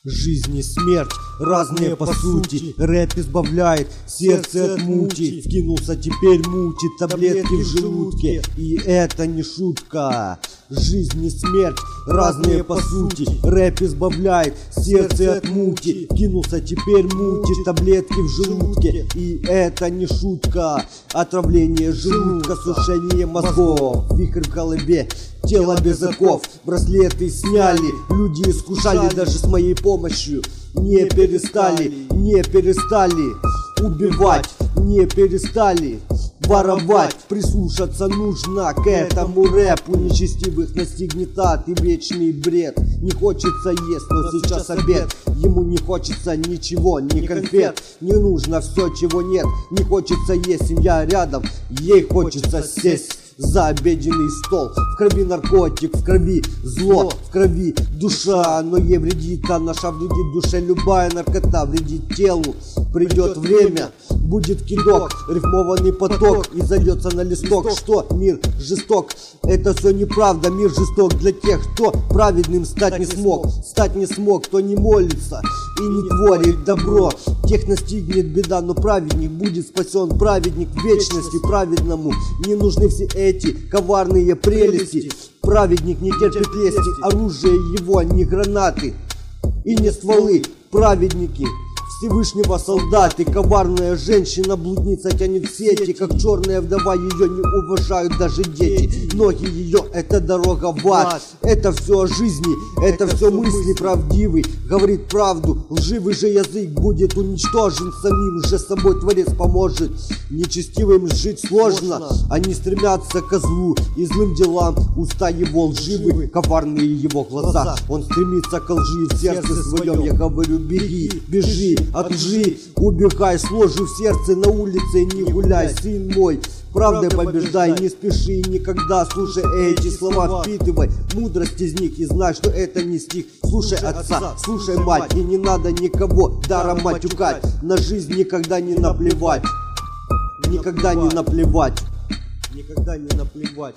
Жизнь и смерть разные по сути. Рэп избавляет сердце от мути. Вкинулся, теперь мутит таблетки в желудке. И это не шутка. Жизнь и смерть разные по сути. Рэп избавляет сердце от мути. Вкинулся, теперь мутит таблетки в желудке. И это не шутка. Отравление желудка, сушение мозгов, вихрь в голове, тело без оков. Браслеты сняли, люди искушали, даже с моей помощью не перестали убивать, не перестали воровать. Прислушаться нужно к этому рэпу. Нечестивых настигнет ад и вечный бред. Не хочется есть, но сейчас обед. Ему не хочется ничего, ни конфет. Не нужно все, чего нет. Не хочется есть, семья рядом. Ей хочется сесть за обеденный стол. В крови наркотик, в крови зло, в крови душа. Но ей вредит, а наша вредит душе. Любая наркота вредит телу. Придет время, будет кидок, рифмованный поток, и зальется на листок. Что мир жесток? Это все неправда. Мир жесток для тех, кто праведным стать не смог. Стать не смог, кто не молится и не творит добро. Тех настигнет беда, но праведник будет спасен. Праведник в вечности, праведному не нужны все эти коварные прелести. Праведник не терпит лести, оружие его не гранаты и не стволы. Праведники Всевышнего солдаты. Коварная женщина, блудница, тянет в сети. Как черная вдова, ее не уважают даже дети. Ноги ее — это дорога в ад. Это все о жизни, это все мысли правдивый. Говорит правду, лживый же язык будет уничтожен. Самим же собой Творец поможет. Нечестивым жить сложно, они стремятся ко злу и злым делам. Уста его лживы, коварные его глаза. Он стремится к лжи в сердце своем. Я говорю, беги, бежи от лжи, убегай, сложи в сердце, на улице не гуляй, сын мой. Правдой побеждай, не спеши никогда. Слушай эти слова, впитывай мудрость из них и знай, что это не стих. Слушай отца, слушай мать, и не надо никого даром матюкать. На жизнь никогда не наплевать, никогда не наплевать, никогда не наплевать.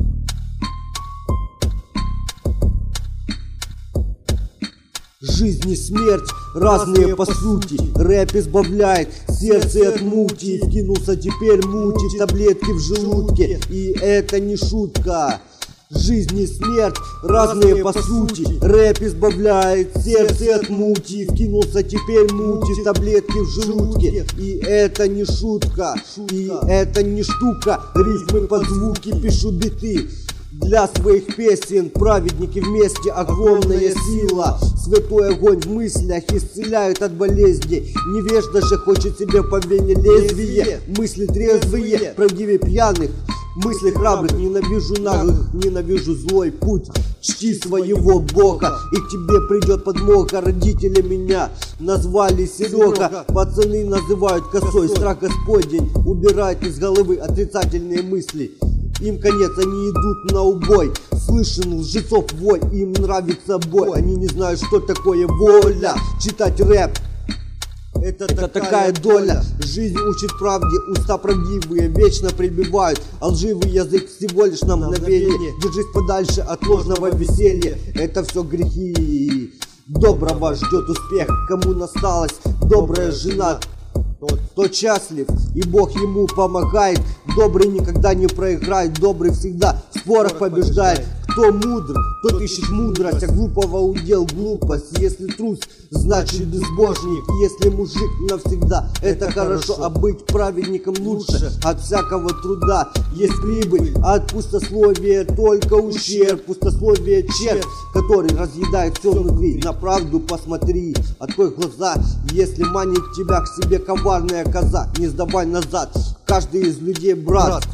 Жизнь и смерть разные по сути. Рэп избавляет сердце от мути. Вкинулся, теперь мутит таблетки в желудке. И это не шутка. Жизнь и смерть разные по сути. Рэп избавляет сердце от мути. Вкинулся, теперь мутит таблетки в желудке. И это не шутка, и это не штука. Рифмы под звуки, пишу биты для своих песен. Праведники вместе, огромная сила. Святой огонь в мыслях исцеляет от болезни. Невежда же хочет себе по вене лезвие. Мысли трезвые, правдивее пьяных. Мысли храбрых, ненавижу наглых, ненавижу злой путь. Чти своего Бога, и к тебе придет подмога. Родители меня назвали Серега, пацаны называют косой. Страх Господень убирает из головы отрицательные мысли. Им конец, они идут на убой. Слышен лжецов вой, им нравится бой. Они не знают, что такое воля. Читать рэп — это такая доля. Жизнь учит правде, уста правдивые вечно прибивают. А лживый язык всего лишь на мгновение. Держись подальше от ложного веселья. Это все грехи. Доброго ждет успех, кому насталась добрая жена. Тот счастлив, и Бог ему помогает. Добрый никогда не проиграет, добрый всегда в спорах побеждает. Кто мудр, тот ищет мудрость, а глупого удел глупость. Если трус, значит безбожник. Если мужик навсегда, это хорошо. А быть праведником лучше от всякого труда. Есть прибыль, а от пустословия только ущерб. Пустословие червь, который разъедает все внутри. На правду посмотри, открой глаза. Если манит тебя к себе коварная коза, не сдавай назад, каждый из людей брат.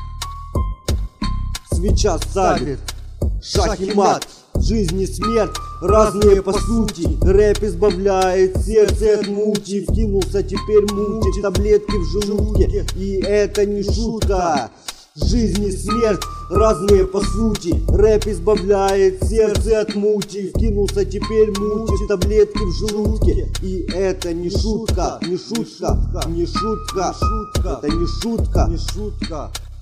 Свеча ставит, шах и мат. Жизнь и смерть разные по сути. Рэп избавляет сердце от мути. Вкинулся, теперь мутит таблетки в желудке. И это не шутка. Жизнь и смерть разные по сути. Рэп избавляет сердце от мути. Вкинулся, теперь мутит таблетки в желудке. И это не шутка, не шутка, не шутка, это не шутка, не шутка.